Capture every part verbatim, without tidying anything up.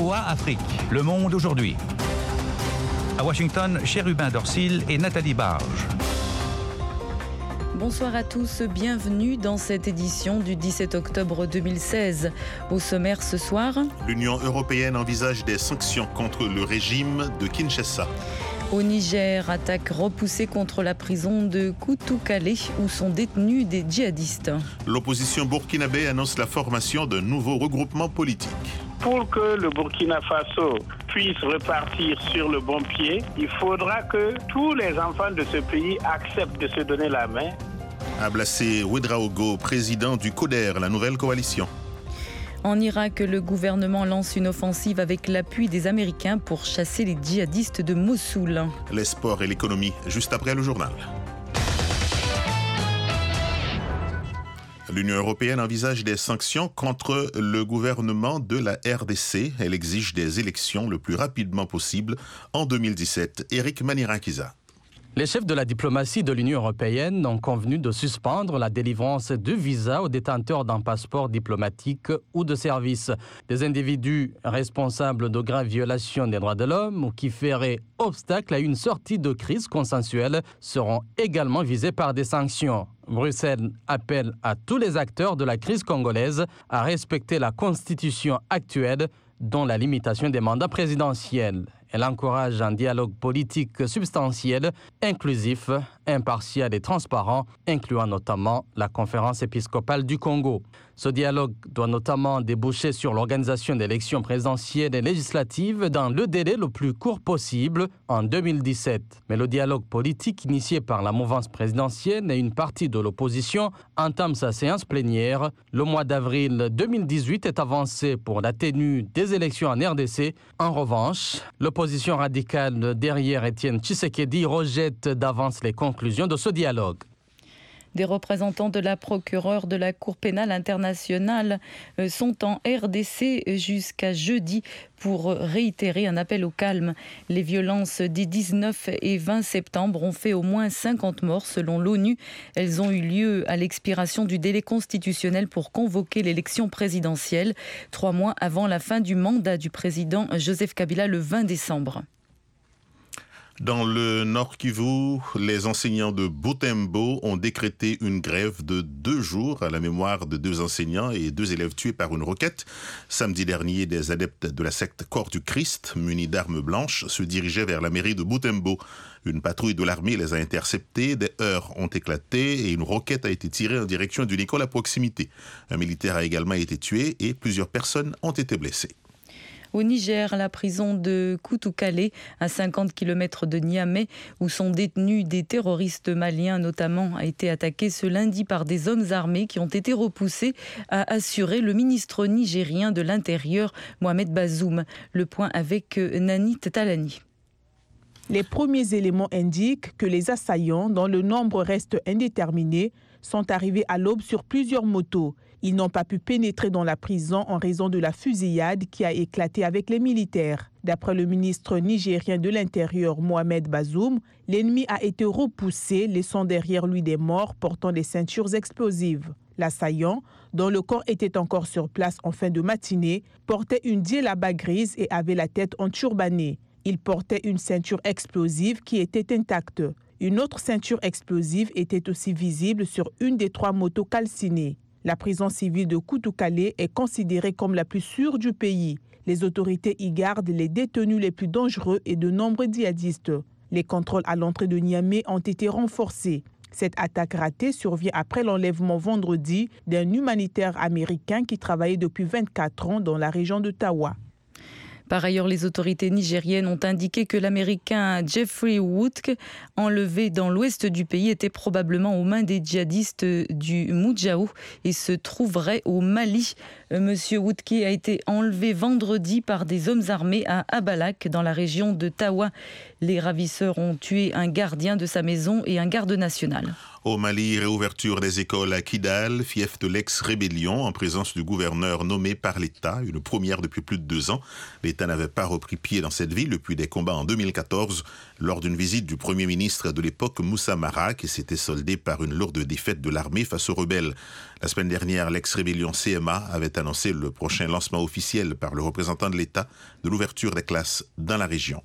V O A Afrique, Le Monde aujourd'hui. À Washington, Chérubin Dorsil et Nathalie Barge. Bonsoir à tous, bienvenue dans cette édition du dix-sept octobre deux mille seize. Au sommaire ce soir, l'Union européenne envisage des sanctions contre le régime de Kinshasa. Au Niger, attaque repoussée contre la prison de Koutoukale où sont détenus des djihadistes. L'opposition burkinabé annonce la formation d'un nouveau regroupement politique. Pour que le Burkina Faso puisse repartir sur le bon pied, il faudra que tous les enfants de ce pays acceptent de se donner la main. Ablassé Ouedraogo, président du CODER, la nouvelle coalition. En Irak, le gouvernement lance une offensive avec l'appui des Américains pour chasser les djihadistes de Mossoul. Les sports et l'économie, juste après le journal. L'Union européenne envisage des sanctions contre le gouvernement de la R D C. Elle exige des élections le plus rapidement possible en deux mille dix-sept. Éric Manirakiza. Les chefs de la diplomatie de l'Union européenne ont convenu de suspendre la délivrance de visas aux détenteurs d'un passeport diplomatique ou de service. Des individus responsables de graves violations des droits de l'homme ou qui feraient obstacle à une sortie de crise consensuelle seront également visés par des sanctions. Bruxelles appelle à tous les acteurs de la crise congolaise à respecter la constitution actuelle, dont la limitation des mandats présidentiels. Elle encourage un dialogue politique substantiel, inclusif, impartial et transparent, incluant notamment la conférence épiscopale du Congo. Ce dialogue doit notamment déboucher sur l'organisation d'élections présidentielles et législatives dans le délai le plus court possible en deux mille dix-sept. Mais le dialogue politique initié par la mouvance présidentielle et une partie de l'opposition entame sa séance plénière. Le mois d'avril deux mille dix-huit est avancé pour la tenue des élections en R D C. En revanche, l'opposition radicale derrière Étienne Tshisekedi rejette d'avance les conclusions de ce dialogue. Des représentants de la procureure de la Cour pénale internationale sont en R D C jusqu'à jeudi pour réitérer un appel au calme. Les violences des dix-neuf et vingt septembre ont fait au moins cinquante morts selon l'ONU. Elles ont eu lieu à l'expiration du délai constitutionnel pour convoquer l'élection présidentielle, trois mois avant la fin du mandat du président Joseph Kabila le vingt décembre. Dans le Nord Kivu, les enseignants de Butembo ont décrété une grève de deux jours à la mémoire de deux enseignants et deux élèves tués par une roquette. Samedi dernier, des adeptes de la secte Corps du Christ, munis d'armes blanches, se dirigeaient vers la mairie de Butembo. Une patrouille de l'armée les a interceptés, des heurts ont éclaté et une roquette a été tirée en direction d'une école à proximité. Un militaire a également été tué et plusieurs personnes ont été blessées. Au Niger, la prison de Koutoukale, à cinquante kilomètres de Niamey, où sont détenus des terroristes maliens notamment, a été attaquée ce lundi par des hommes armés qui ont été repoussés, a assuré le ministre nigérien de l'Intérieur, Mohamed Bazoum. Le point avec Nani Talani. Les premiers éléments indiquent que les assaillants, dont le nombre reste indéterminé, sont arrivés à l'aube sur plusieurs motos. Ils n'ont pas pu pénétrer dans la prison en raison de la fusillade qui a éclaté avec les militaires. D'après le ministre nigérien de l'Intérieur, Mohamed Bazoum, l'ennemi a été repoussé, laissant derrière lui des morts portant des ceintures explosives. L'assaillant, dont le corps était encore sur place en fin de matinée, portait une djellaba grise et avait la tête enturbanée. Il portait une ceinture explosive qui était intacte. Une autre ceinture explosive était aussi visible sur une des trois motos calcinées. La prison civile de Koutoukale est considérée comme la plus sûre du pays. Les autorités y gardent les détenus les plus dangereux et de nombreux djihadistes. Les contrôles à l'entrée de Niamey ont été renforcés. Cette attaque ratée survient après l'enlèvement vendredi d'un humanitaire américain qui travaillait depuis vingt-quatre ans dans la région de Tawa. Par ailleurs, les autorités nigériennes ont indiqué que l'Américain Jeffrey Woodke, enlevé dans l'ouest du pays, était probablement aux mains des djihadistes du Moudjaou et se trouverait au Mali. Monsieur Woodke a été enlevé vendredi par des hommes armés à Abalak, dans la région de Tawa. Les ravisseurs ont tué un gardien de sa maison et un garde national. Au Mali, réouverture des écoles à Kidal, fief de l'ex-rébellion, en présence du gouverneur nommé par l'État, une première depuis plus de deux ans. L'État n'avait pas repris pied dans cette ville depuis des combats en deux mille quatorze, lors d'une visite du Premier ministre de l'époque, Moussa Mara, qui s'était soldée par une lourde défaite de l'armée face aux rebelles. La semaine dernière, l'ex-rébellion C M A avait annoncé le prochain lancement officiel par le représentant de l'État de l'ouverture des classes dans la région.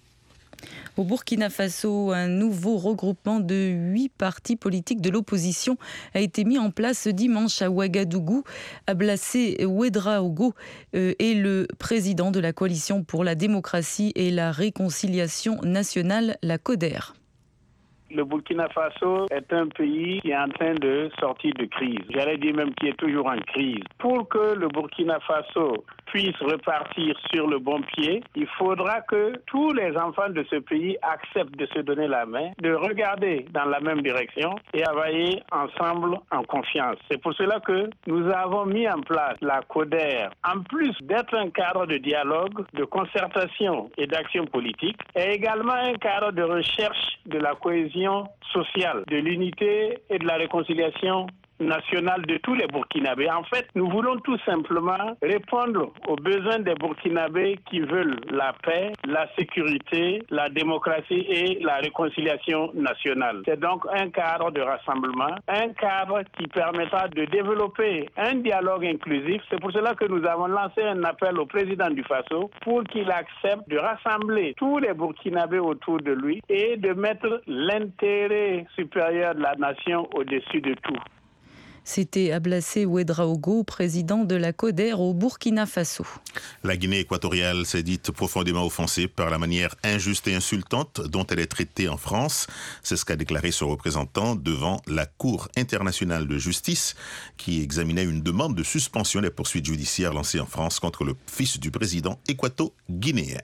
Au Burkina Faso, un nouveau regroupement de huit partis politiques de l'opposition a été mis en place dimanche à Ouagadougou. Ablassé Ouedraogo est le président de la coalition pour la démocratie et la réconciliation nationale, la CODER. Le Burkina Faso est un pays qui est en train de sortir de crise. J'allais dire même qui est toujours en crise. Pour que le Burkina Faso puisse repartir sur le bon pied, il faudra que tous les enfants de ce pays acceptent de se donner la main, de regarder dans la même direction et travailler ensemble en confiance. C'est pour cela que nous avons mis en place la CODER. En plus d'être un cadre de dialogue, de concertation et d'action politique, est également un cadre de recherche de la cohésion sociale, de l'unité et de la réconciliation nationale de tous les Burkinabés. En fait, nous voulons tout simplement répondre aux besoins des Burkinabés qui veulent la paix, la sécurité, la démocratie et la réconciliation nationale. C'est donc un cadre de rassemblement, un cadre qui permettra de développer un dialogue inclusif. C'est pour cela que nous avons lancé un appel au président du Faso pour qu'il accepte de rassembler tous les Burkinabés autour de lui et de mettre l'intérêt supérieur de la nation au-dessus de tout. C'était Ablassé Ouedraogo, président de la CODER au Burkina Faso. La Guinée équatoriale s'est dite profondément offensée par la manière injuste et insultante dont elle est traitée en France. C'est ce qu'a déclaré son représentant devant la Cour internationale de justice qui examinait une demande de suspension des poursuites judiciaires lancées en France contre le fils du président équato-guinéen.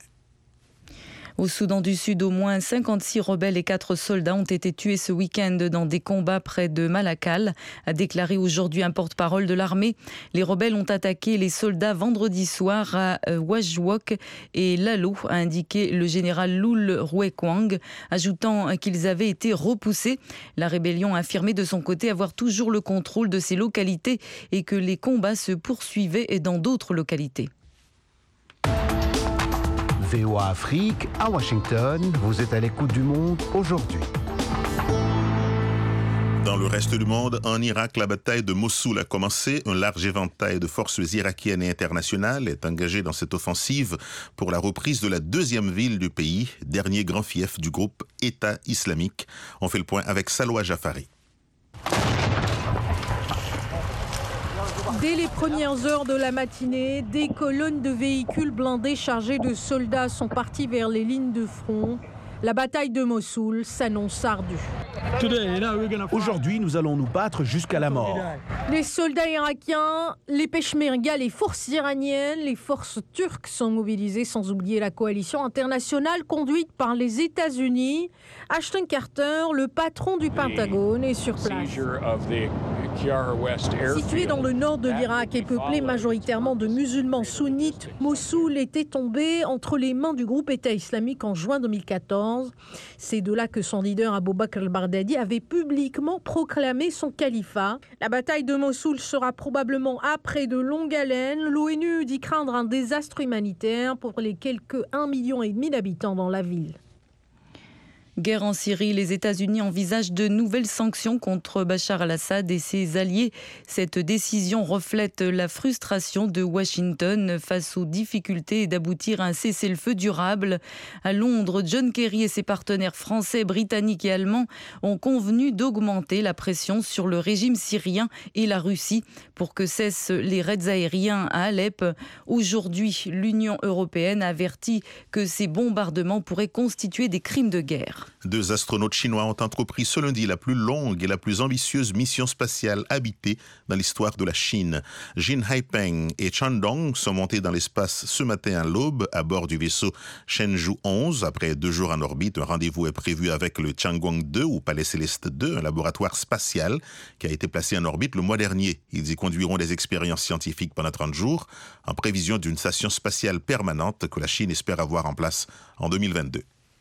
Au Soudan du Sud, au moins cinquante-six rebelles et quatre soldats ont été tués ce week-end dans des combats près de Malakal, a déclaré aujourd'hui un porte-parole de l'armée. Les rebelles ont attaqué les soldats vendredi soir à Wajwok et Lalo, a indiqué le général Loul Rouekwang, ajoutant qu'ils avaient été repoussés. La rébellion a affirmé de son côté avoir toujours le contrôle de ces localités et que les combats se poursuivaient dans d'autres localités. V O A Afrique, à Washington, vous êtes à l'écoute du monde aujourd'hui. Dans le reste du monde, en Irak, la bataille de Mossoul a commencé. Un large éventail de forces irakiennes et internationales est engagé dans cette offensive pour la reprise de la deuxième ville du pays, dernier grand fief du groupe État islamique. On fait le point avec Salwa Jafari. Dès les premières heures de la matinée, des colonnes de véhicules blindés chargés de soldats sont partis vers les lignes de front. La bataille de Mossoul s'annonce ardue. Aujourd'hui, nous allons nous battre jusqu'à la mort. Les soldats irakiens, les Peshmerga, les forces iraniennes, les forces turques sont mobilisées, sans oublier la coalition internationale conduite par les États-Unis. Ashton Carter, le patron du Pentagone, est sur place. Situé dans le nord de l'Irak et peuplé majoritairement de musulmans sunnites, Mossoul était tombé entre les mains du groupe État islamique en juin deux mille quatorze. C'est de là que son leader Abou Bakr al-Baghdadi avait publiquement proclamé son califat. La bataille de Mossoul sera probablement après de longue haleine. L'ONU dit craindre un désastre humanitaire pour les quelques un million et demi d'habitants dans la ville. Guerre en Syrie, les États-Unis envisagent de nouvelles sanctions contre Bachar al-Assad et ses alliés. Cette décision reflète la frustration de Washington face aux difficultés d'aboutir à un cessez-le-feu durable. À Londres, John Kerry et ses partenaires français, britanniques et allemands ont convenu d'augmenter la pression sur le régime syrien et la Russie pour que cessent les raids aériens à Alep. Aujourd'hui, l'Union européenne a averti que ces bombardements pourraient constituer des crimes de guerre. Deux astronautes chinois ont entrepris ce lundi la plus longue et la plus ambitieuse mission spatiale habitée dans l'histoire de la Chine. Jin Haipeng et Chan Dong sont montés dans l'espace ce matin à l'aube à bord du vaisseau Shenzhou onze. Après deux jours en orbite, un rendez-vous est prévu avec le Tiangong deux ou Palais Céleste deux, un laboratoire spatial qui a été placé en orbite le mois dernier. Ils y conduiront des expériences scientifiques pendant trente jours en prévision d'une station spatiale permanente que la Chine espère avoir en place en deux mille vingt-deux.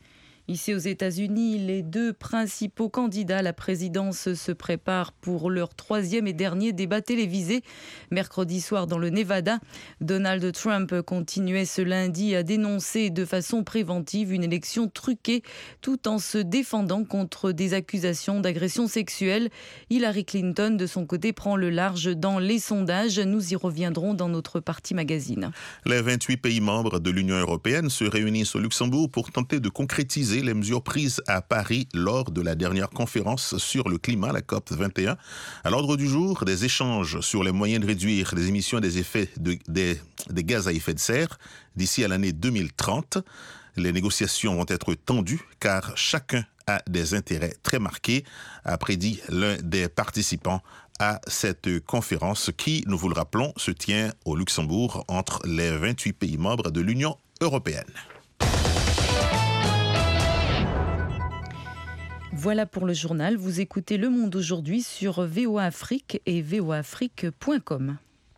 Ici aux États-Unis, les deux principaux candidats à la présidence se préparent pour leur troisième et dernier débat télévisé. Mercredi soir dans le Nevada, Donald Trump continuait ce lundi à dénoncer de façon préventive une élection truquée tout en se défendant contre des accusations d'agression sexuelle. Hillary Clinton, de son côté, prend le large dans les sondages. Nous y reviendrons dans notre partie magazine. Les vingt-huit pays membres de l'Union européenne se réunissent au Luxembourg pour tenter de concrétiser les mesures prises à Paris lors de la dernière conférence sur le climat, la COP vingt et un. À l'ordre du jour, des échanges sur les moyens de réduire les émissions des, effets de, des, des gaz à effet de serre d'ici à l'année deux mille trente. Les négociations vont être tendues car chacun a des intérêts très marqués, a prédit l'un des participants à cette conférence qui, nous vous le rappelons, se tient au Luxembourg entre les vingt-huit pays membres de l'Union européenne. Voilà pour le journal. Vous écoutez Le Monde aujourd'hui sur V O A Afrique et v o a afrique point com.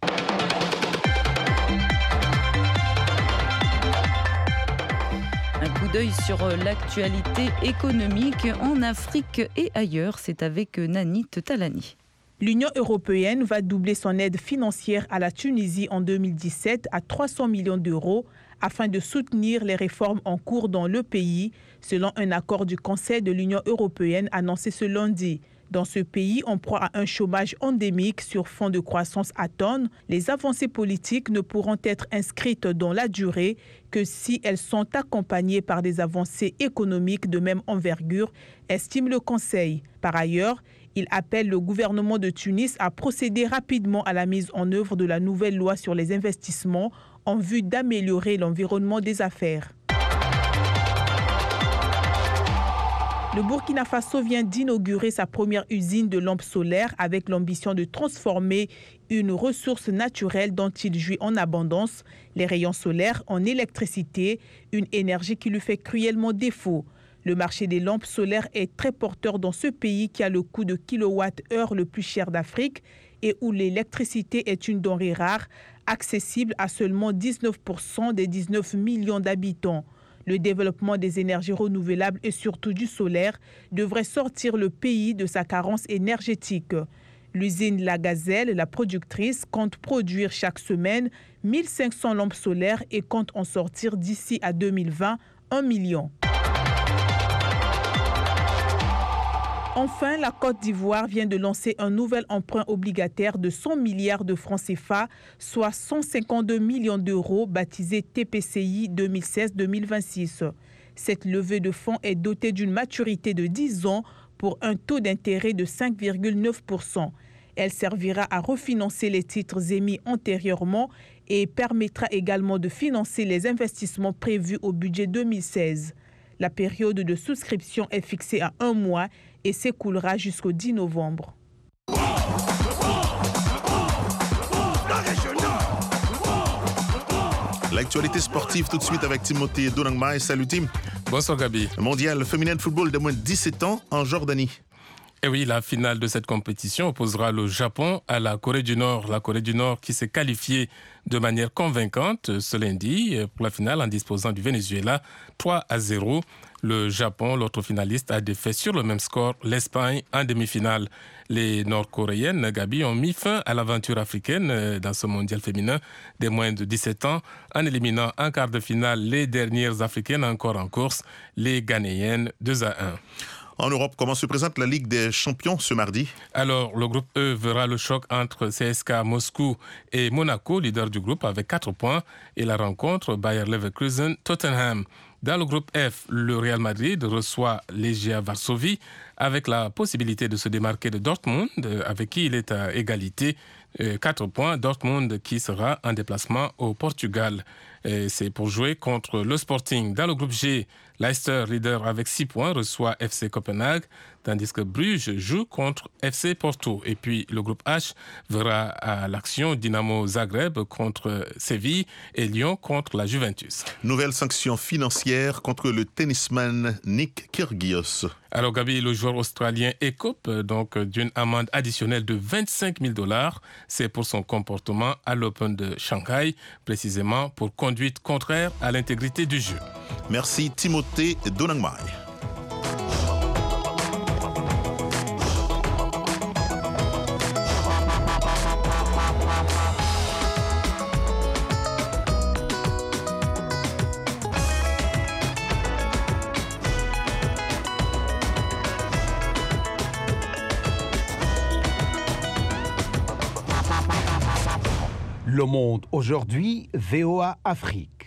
Un coup d'œil sur l'actualité économique en Afrique et ailleurs. C'est avec Nanit Talani. L'Union européenne va doubler son aide financière à la Tunisie en deux mille dix-sept à trois cents millions d'euros afin de soutenir les réformes en cours dans le pays, selon un accord du Conseil de l'Union européenne annoncé ce lundi. Dans ce pays, en proie à un chômage endémique sur fond de croissance atone, les avancées politiques ne pourront être inscrites dans la durée que si elles sont accompagnées par des avancées économiques de même envergure, estime le Conseil. Par ailleurs, il appelle le gouvernement de Tunis à procéder rapidement à la mise en œuvre de la nouvelle loi sur les investissements en vue d'améliorer l'environnement des affaires. Le Burkina Faso vient d'inaugurer sa première usine de lampes solaires avec l'ambition de transformer une ressource naturelle dont il jouit en abondance, les rayons solaires, en électricité, une énergie qui lui fait cruellement défaut. Le marché des lampes solaires est très porteur dans ce pays qui a le coût de kilowattheure le plus cher d'Afrique et où l'électricité est une denrée rare, accessible à seulement dix-neuf pour cent des dix-neuf millions d'habitants. Le développement des énergies renouvelables et surtout du solaire devrait sortir le pays de sa carence énergétique. L'usine La Gazelle, la productrice, compte produire chaque semaine mille cinq cents lampes solaires et compte en sortir d'ici à deux mille vingt un million. Enfin, la Côte d'Ivoire vient de lancer un nouvel emprunt obligataire de cent milliards de francs C F A, soit cent cinquante-deux millions d'euros, baptisé T P C I deux mille seize deux mille vingt-six. Cette levée de fonds est dotée d'une maturité de dix ans pour un taux d'intérêt de cinq virgule neuf pour cent. Elle servira à refinancer les titres émis antérieurement et permettra également de financer les investissements prévus au budget deux mille seize. La période de souscription est fixée à un mois et s'écoulera jusqu'au dix novembre. L'actualité sportive tout de suite avec Timothée Donangmai. Salut Tim. Bonsoir Gabi. Mondial féminin de football de moins de dix-sept ans en Jordanie. Et oui, la finale de cette compétition opposera le Japon à la Corée du Nord. La Corée du Nord qui s'est qualifiée de manière convaincante ce lundi pour la finale en disposant du Venezuela trois à zéro. Le Japon, l'autre finaliste, a défait sur le même score l'Espagne en demi-finale. Les Nord-Coréennes, Gabi, ont mis fin à l'aventure africaine dans ce mondial féminin des moins de dix-sept ans en éliminant en quart de finale les dernières africaines encore en course, les Ghanéennes deux à un. En Europe, comment se présente la Ligue des champions ce mardi? Alors, le groupe E verra le choc entre C S K Moscou et Monaco, leader du groupe avec quatre points, et la rencontre Bayer Leverkusen-Tottenham. Dans le groupe F, le Real Madrid reçoit Legia Varsovie avec la possibilité de se démarquer de Dortmund, avec qui il est à égalité. quatre points, Dortmund qui sera en déplacement au Portugal. Et c'est pour jouer contre le Sporting. Dans le groupe G, Leicester, leader avec six points, reçoit F C Copenhague, tandis que Bruges joue contre F C Porto. Et puis le groupe H verra à l'action Dynamo Zagreb contre Séville et Lyon contre la Juventus. Nouvelle sanction financière contre le tennisman Nick Kyrgios. Alors Gabi, le joueur australien écope donc d'une amende additionnelle de vingt-cinq mille dollars. C'est pour son comportement à l'Open de Shanghai, précisément pour conduite contraire à l'intégrité du jeu. Merci Timothée Donangmai. Le Monde aujourd'hui, V O A Afrique.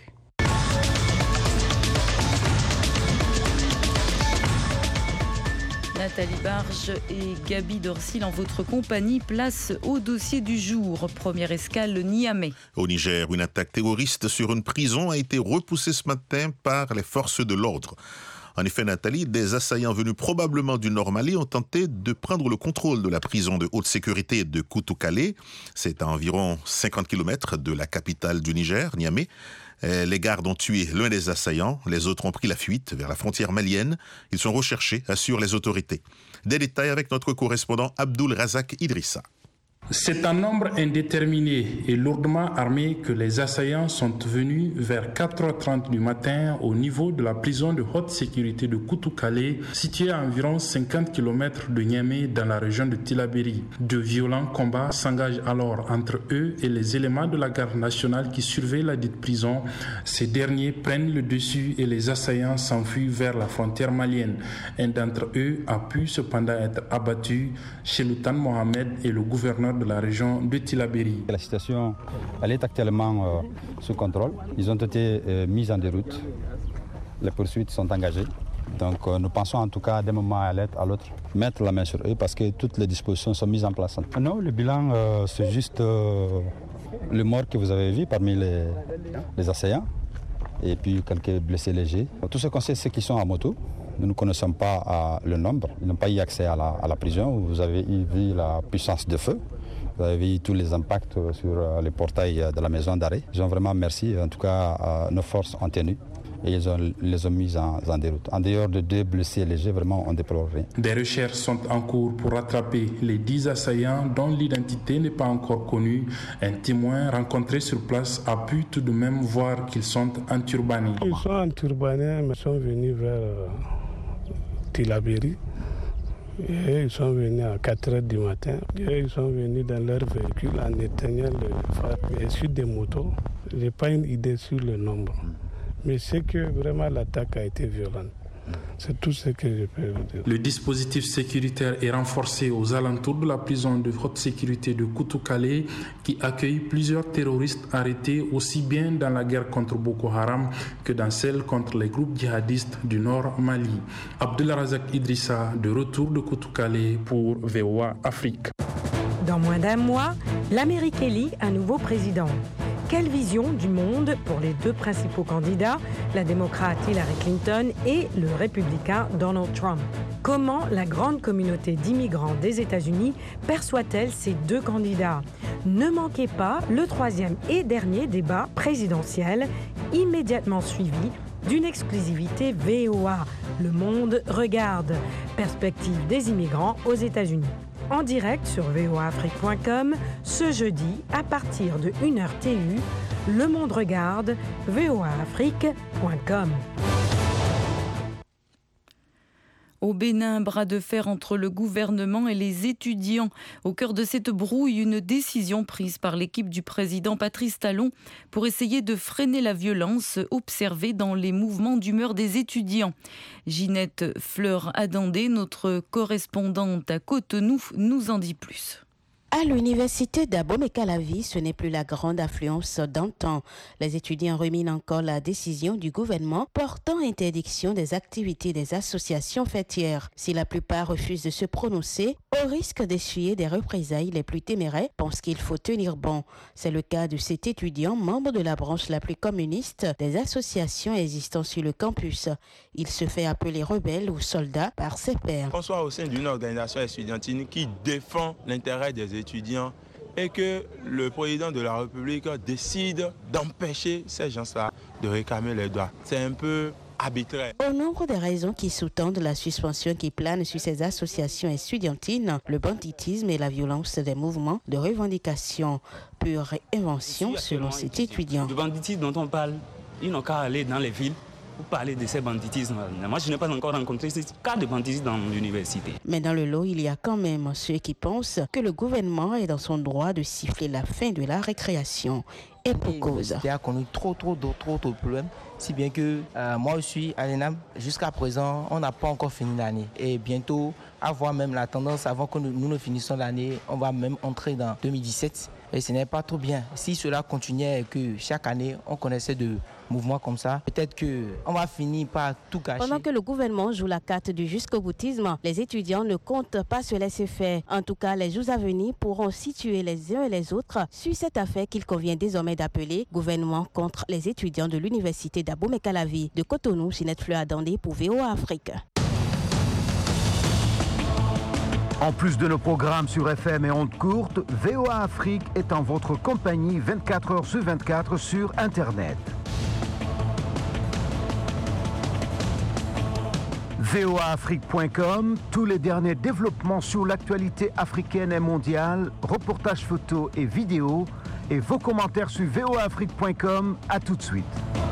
Nathalie Barge et Gabi Dorsil en votre compagnie, place au dossier du jour. Première escale, Niamey. Au Niger, une attaque terroriste sur une prison a été repoussée ce matin par les forces de l'ordre. En effet, Nathalie, des assaillants venus probablement du Nord Mali ont tenté de prendre le contrôle de la prison de haute sécurité de Koutoukale. C'est à environ cinquante kilomètres de la capitale du Niger, Niamey. Les gardes ont tué l'un des assaillants, les autres ont pris la fuite vers la frontière malienne. Ils sont recherchés, assurent les autorités. Des détails avec notre correspondant Abdul Razak Idrissa. C'est un nombre indéterminé et lourdement armé que les assaillants sont venus vers quatre heures trente du matin au niveau de la prison de haute sécurité de Koutoukale, située à environ cinquante kilomètres de Niamey dans la région de Tillabéri. De violents combats s'engagent alors entre eux et les éléments de la garde nationale qui surveillent la dite prison. Ces derniers prennent le dessus et les assaillants s'enfuient vers la frontière malienne. Un d'entre eux a pu cependant être abattu. Cheloutan Mohamed est le gouverneur de la région de Tillabéri. La situation elle est actuellement euh, sous contrôle. Ils ont été euh, mis en déroute. Les poursuites sont engagées. Donc euh, nous pensons en tout cas d'un moment à l'autre mettre la main sur eux parce que toutes les dispositions sont mises en place. Non, le bilan euh, c'est juste euh, le mort que vous avez vu parmi les, les assaillants et puis quelques blessés légers. Tout ce qu'on sait c'est qu'ils sont à moto. Nous ne connaissons pas euh, le nombre. Ils n'ont pas eu accès à la, à la prison. Vous avez vu la puissance de feu. Vous avez vu tous les impacts sur les portails de la maison d'arrêt. Ils ont vraiment merci. En tout cas, nos forces ont tenu et ils ont, les ont mis en, en déroute. En dehors de deux blessés légers, vraiment, on déplore rien. Des recherches sont en cours pour rattraper les dix assaillants dont l'identité n'est pas encore connue. Un témoin rencontré sur place a pu tout de même voir qu'ils sont enturbanés. Ils sont enturbanés, mais sont venus vers euh, Tillabéri. Et ils sont venus à quatre heures du matin. Et ils sont venus dans leur véhicule en éteignant le phare. Et sur des motos, je n'ai pas une idée sur le nombre. Mais c'est que vraiment l'attaque a été violente. C'est tout ce que je peux vous dire. Le dispositif sécuritaire est renforcé aux alentours de la prison de haute sécurité de Koutoukale qui accueille plusieurs terroristes arrêtés aussi bien dans la guerre contre Boko Haram que dans celle contre les groupes djihadistes du Nord Mali. Abdullah Razak Idrissa, de retour de Koutoukale pour V O A Afrique. Dans moins d'un mois, l'Amérique élit un nouveau président. Quelle vision du monde pour les deux principaux candidats, la démocrate Hillary Clinton et le républicain Donald Trump? Comment la grande communauté d'immigrants des États-Unis perçoit-elle ces deux candidats? Ne manquez pas le troisième et dernier débat présidentiel, immédiatement suivi d'une exclusivité V O A. Le monde regarde. Perspective des immigrants aux États-Unis. En direct sur V O A Afrique point com, ce jeudi, à partir de une heure T U, Le Monde regarde, V O A Afrique point com. Au Bénin, bras de fer entre le gouvernement et les étudiants. Au cœur de cette brouille, une décision prise par l'équipe du président Patrice Talon pour essayer de freiner la violence observée dans les mouvements d'humeur des étudiants. Ginette Fleur-Adandé, notre correspondante à Cotonou, nous en dit plus. À l'université d'Abomey-Calavi, ce n'est plus la grande affluence d'antan. Les étudiants ruminent encore la décision du gouvernement portant interdiction des activités des associations fêtières. Si la plupart refusent de se prononcer, au risque d'essuyer des représailles, les plus téméraires pensent qu'il faut tenir bon. C'est le cas de cet étudiant, membre de la branche la plus communiste des associations existant sur le campus. Il se fait appeler rebelle ou soldat par ses pairs. Qu'on soit au sein d'une organisation estudiantine qui défend l'intérêt des étudiants, étudiants et que le président de la République décide d'empêcher ces gens-là de réclamer les droits. C'est un peu arbitraire. Au nombre des raisons qui sous-tendent la suspension qui plane sur ces associations estudiantines, le banditisme et la violence des mouvements de revendication. Pure invention selon cet étudiant. Le banditisme dont on parle, ils n'ont qu'à aller dans les villes pour parler de ces banditismes. Moi, je n'ai pas encore rencontré ce cas de banditisme dans l'université. Mais dans le lot, il y a quand même ceux qui pensent que le gouvernement est dans son droit de siffler la fin de la récréation. Et pour cause. Il y a connu trop, trop, trop, trop, trop de problèmes. Si bien que euh, moi, je suis à l'E N A M. Jusqu'à présent, on n'a pas encore fini l'année. Et bientôt, avoir même la tendance, avant que nous, nous ne finissions l'année, on va même entrer dans deux mille dix-sept. Et ce n'est pas trop bien. Si cela continuait et que chaque année, on connaissait de mouvements comme ça, peut-être qu'on va finir par tout gâcher. Pendant que le gouvernement joue la carte du jusqu'au-boutisme, les étudiants ne comptent pas se laisser faire. En tout cas, les jours à venir pourront situer les uns et les autres sur cette affaire qu'il convient désormais d'appeler gouvernement contre les étudiants de l'université d'Abomey-Calavi. De Cotonou, Sinette Fleur Dandé pour V O A Afrique. En plus de nos programmes sur F M et ondes courtes, V O A Afrique est en votre compagnie vingt-quatre heures sur vingt-quatre sur Internet. V O A Afrique point com, tous les derniers développements sur l'actualité africaine et mondiale, reportages photos et vidéos, et vos commentaires sur V O A Afrique point com. À tout de suite.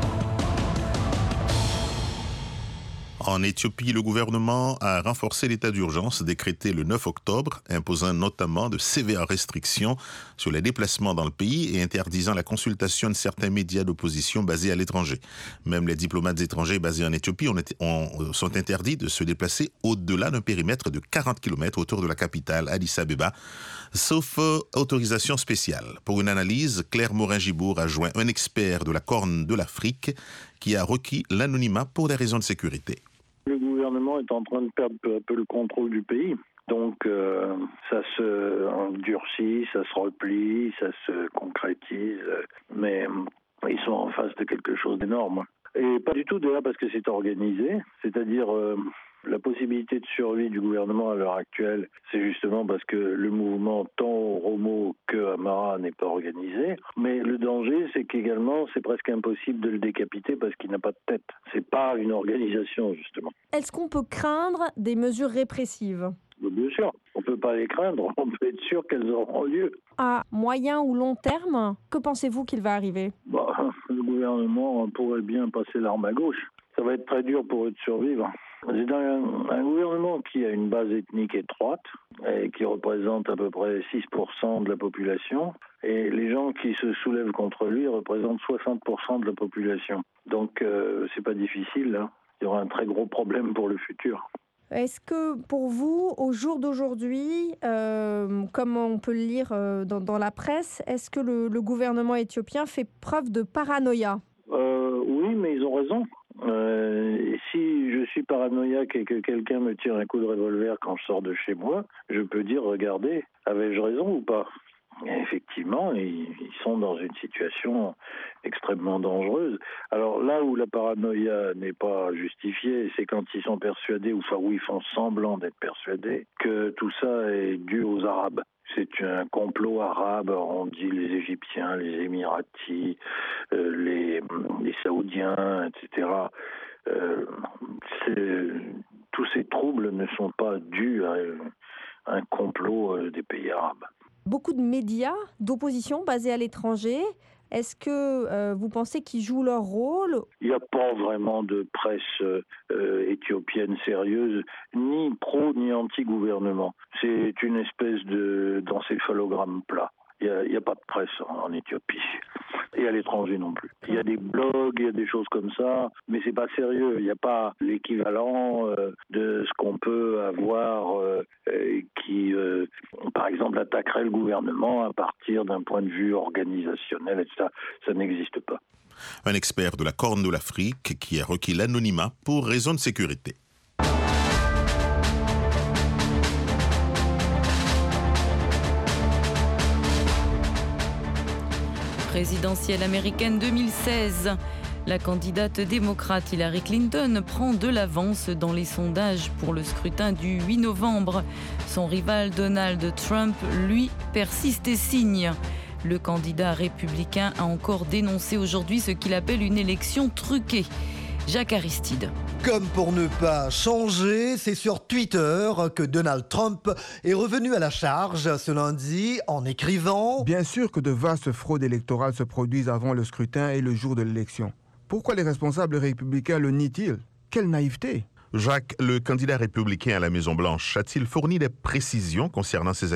En Éthiopie, le gouvernement a renforcé l'état d'urgence décrété le neuf octobre, imposant notamment de sévères restrictions sur les déplacements dans le pays et interdisant la consultation de certains médias d'opposition basés à l'étranger. Même les diplomates étrangers basés en Éthiopie ont été, ont, sont interdits de se déplacer au-delà d'un périmètre de quarante kilomètres autour de la capitale, Addis Abeba, sauf euh, autorisation spéciale. Pour une analyse, Claire Morin-Gibour a joint un expert de la Corne de l'Afrique qui a requis l'anonymat pour des raisons de sécurité. Le gouvernement est en train de perdre peu à peu le contrôle du pays. Donc euh, ça se endurcit, ça se replie, ça se concrétise, mais ils sont en face de quelque chose d'énorme. Et pas du tout déjà parce que c'est organisé, c'est-à-dire euh, la possibilité de survie du gouvernement à l'heure actuelle, c'est justement parce que le mouvement tant au Romo que Amara n'est pas organisé. Mais le danger, c'est qu'également, c'est presque impossible de le décapiter parce qu'il n'a pas de tête. C'est pas une organisation, justement. Est-ce qu'on peut craindre des mesures répressives ? Bien sûr, on ne peut pas les craindre, on peut être sûr qu'elles auront lieu. À moyen ou long terme, que pensez-vous qu'il va arriver ? Bah, le gouvernement pourrait bien passer l'arme à gauche. Ça va être très dur pour eux de survivre. C'est un, un gouvernement qui a une base ethnique étroite et qui représente à peu près six pour cent de la population. Et les gens qui se soulèvent contre lui représentent soixante pour cent de la population. Donc euh, c'est pas difficile, hein. Il y aura un très gros problème pour le futur. Est-ce que pour vous, au jour d'aujourd'hui, euh, comme on peut le lire euh, dans, dans la presse, est-ce que le, le gouvernement éthiopien fait preuve de paranoïa ? euh, Oui, mais ils ont raison. Euh, si je suis paranoïaque et que quelqu'un me tire un coup de revolver quand je sors de chez moi, je peux dire, regardez, avais-je raison ou pas ? Et effectivement, ils, ils sont dans une situation extrêmement dangereuse. Alors là où la paranoïa n'est pas justifiée, c'est quand ils sont persuadés, ou enfin où ils font semblant d'être persuadés, que tout ça est dû aux Arabes. C'est un complot arabe, on dit les Égyptiens, les Émiratis, euh, les, les Saoudiens, et cetera. Euh, tous ces troubles ne sont pas dus à, à un complot euh, des pays arabes. Beaucoup de médias d'opposition basés à l'étranger, est-ce que euh, vous pensez qu'ils jouent leur rôle ? Il n'y a pas vraiment de presse euh, éthiopienne sérieuse, ni pro ni anti-gouvernement. C'est une espèce de d'encéphalogramme plat. Il n'y a, a pas de presse en, en Éthiopie. Et à l'étranger non plus. Il y a des blogs, il y a des choses comme ça, mais c'est pas sérieux. Il n'y a pas l'équivalent euh, de ce qu'on peut avoir euh, qui, euh, par exemple, attaquerait le gouvernement à partir d'un point de vue organisationnel, et cetera. Ça n'existe pas. Un expert de la Corne de l'Afrique qui a requis l'anonymat pour raison de sécurité. Présidentielle américaine deux mille seize. La candidate démocrate Hillary Clinton prend de l'avance dans les sondages pour le scrutin du huit novembre. Son rival Donald Trump, lui, persiste et signe. Le candidat républicain a encore dénoncé aujourd'hui ce qu'il appelle une élection truquée. Jacques Aristide. Comme pour ne pas changer, c'est sur Twitter que Donald Trump est revenu à la charge ce lundi en écrivant « Bien sûr que de vastes fraudes électorales se produisent avant le scrutin et le jour de l'élection. Pourquoi les responsables républicains le nient-ils ? Quelle naïveté !» Jacques, le candidat républicain à la Maison-Blanche, a-t-il fourni des précisions concernant ces accusations ?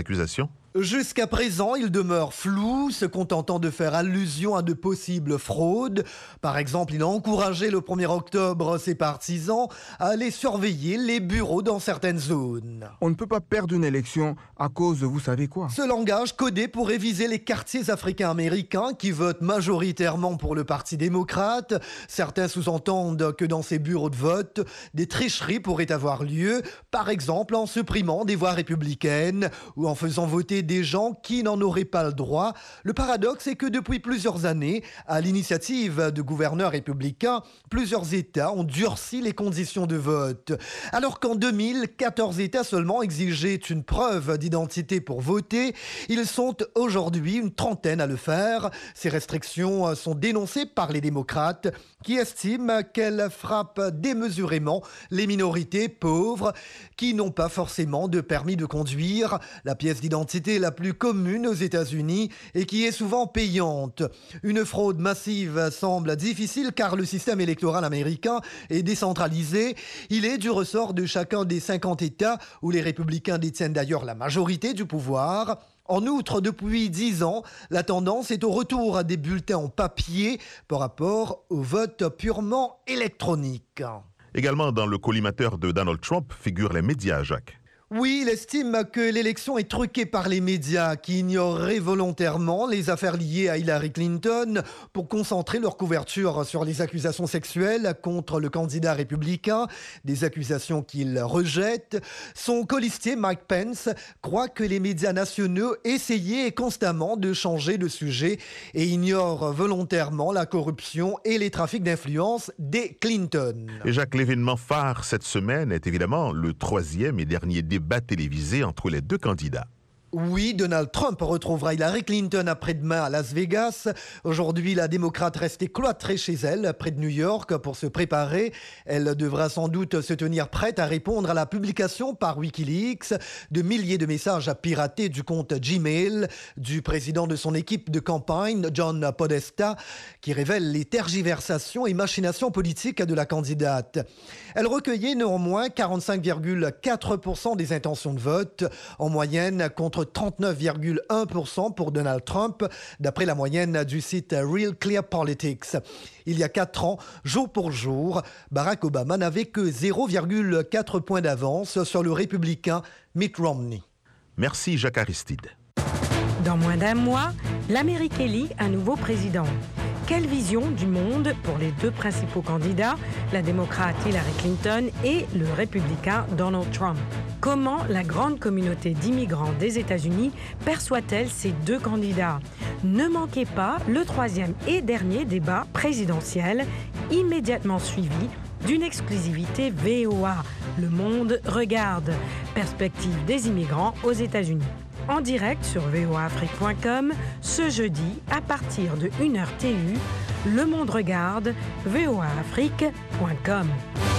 Jusqu'à présent, il demeure flou, se contentant de faire allusion à de possibles fraudes. Par exemple, il a encouragé le premier octobre ses partisans à aller surveiller les bureaux dans certaines zones. On ne peut pas perdre une élection à cause de vous savez quoi. Ce langage codé pour réviser les quartiers africains-américains qui votent majoritairement pour le Parti démocrate. Certains sous-entendent que dans ces bureaux de vote, des tricheries pourraient avoir lieu, par exemple en supprimant des voix républicaines ou en faisant voter des gens qui n'en auraient pas le droit. Le paradoxe est que depuis plusieurs années, à l'initiative de gouverneurs républicains, plusieurs États ont durci les conditions de vote. Alors qu'en deux mille, quatorze États seulement exigeaient une preuve d'identité pour voter, ils sont aujourd'hui une trentaine à le faire. Ces restrictions sont dénoncées par les démocrates qui estiment qu'elles frappent démesurément les minorités pauvres qui n'ont pas forcément de permis de conduire, la pièce d'identité la plus commune aux États-Unis et qui est souvent payante. Une fraude massive semble difficile car le système électoral américain est décentralisé. Il est du ressort de chacun des cinquante États où les républicains détiennent d'ailleurs la majorité du pouvoir. En outre, depuis dix ans, la tendance est au retour à des bulletins en papier par rapport au vote purement électronique. Également dans le collimateur de Donald Trump figurent les médias, Jacques. Oui, il estime que l'élection est truquée par les médias qui ignoreraient volontairement les affaires liées à Hillary Clinton pour concentrer leur couverture sur les accusations sexuelles contre le candidat républicain, des accusations qu'il rejette. Son colistier Mike Pence croit que les médias nationaux essayaient constamment de changer de sujet et ignorent volontairement la corruption et les trafics d'influence des Clinton. Et Jacques, l'événement phare cette semaine est évidemment le troisième et dernier débat débat télévisé entre les deux candidats. Oui, Donald Trump retrouvera Hillary Clinton après-demain à Las Vegas. Aujourd'hui, la démocrate restée cloîtrée chez elle, près de New York, pour se préparer. Elle devra sans doute se tenir prête à répondre à la publication par Wikileaks de milliers de messages piratés du compte Gmail du président de son équipe de campagne, John Podesta, qui révèle les tergiversations et machinations politiques de la candidate. Elle recueillait néanmoins quarante-cinq virgule quatre pour cent des intentions de vote, en moyenne contre trente-neuf virgule un pour cent pour Donald Trump, d'après la moyenne du site Real Clear Politics. Il y a quatre ans, jour pour jour, Barack Obama n'avait que zéro virgule quatre points d'avance sur le républicain Mitt Romney. Merci Jacques Aristide. Dans moins d'un mois, l'Amérique élit un nouveau président. Quelle vision du monde pour les deux principaux candidats, la démocrate Hillary Clinton et le républicain Donald Trump? Comment la grande communauté d'immigrants des États-Unis perçoit-elle ces deux candidats? Ne manquez pas le troisième et dernier débat présidentiel, immédiatement suivi d'une exclusivité V O A. Le monde regarde. Perspective des immigrants aux États-Unis. En direct sur V O A Afrique point com, ce jeudi, à partir de une heure T U, Le Monde Regarde, V O A Afrique point com.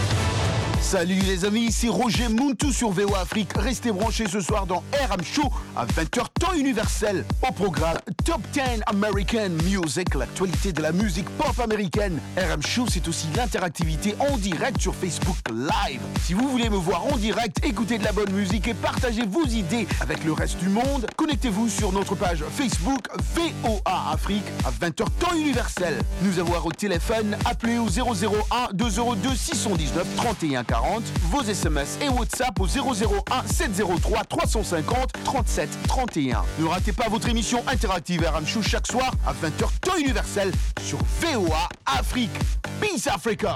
Salut les amis, ici Roger Muntu sur V O A Afrique. Restez branchés ce soir dans R M Show à vingt heures temps universel. Au programme Top dix American Music, l'actualité de la musique pop américaine. R M Show, c'est aussi l'interactivité en direct sur Facebook Live. Si vous voulez me voir en direct, écouter de la bonne musique et partager vos idées avec le reste du monde, connectez-vous sur notre page Facebook V O A Afrique à vingt heures temps universel. Nous avoir au téléphone, appelez au zéro zéro un deux zéro deux six un neuf trente et un quarante, vos S M S et WhatsApp au zéro zéro un sept zéro trois trois cent cinquante trente-sept trente et un. Ne ratez pas votre émission interactive R M Show chaque soir à vingt heures temps universel sur V O A Afrique. Peace Africa!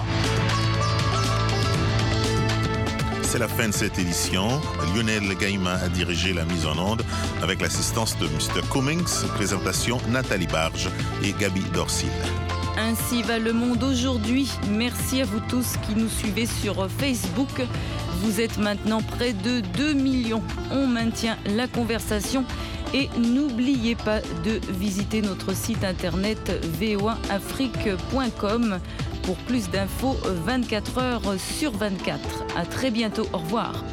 C'est la fin de cette édition. Lionel Gaïma a dirigé la mise en onde avec l'assistance de mister Cummings, présentation Nathalie Barge et Gabi Dorsil. Ainsi va le monde aujourd'hui. Merci à vous tous qui nous suivez sur Facebook. Vous êtes maintenant près de deux millions. On maintient la conversation et n'oubliez pas de visiter notre site internet V O A Afrique point com pour plus d'infos vingt-quatre heures sur vingt-quatre. À très bientôt. Au revoir.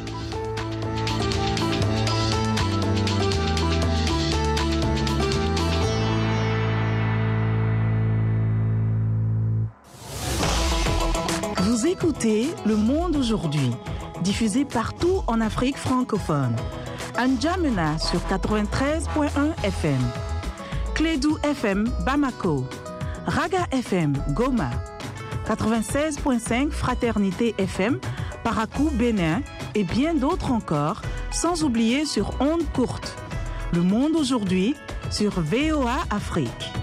Vous écoutez Le Monde aujourd'hui, diffusé partout en Afrique francophone. N'Djamena sur quatre-vingt-treize virgule un F M, Clédou F M Bamako, Raga F M Goma, quatre-vingt-seize virgule cinq Fraternité F M Parakou Bénin et bien d'autres encore, sans oublier sur ondes courtes. Le monde aujourd'hui sur V O A Afrique.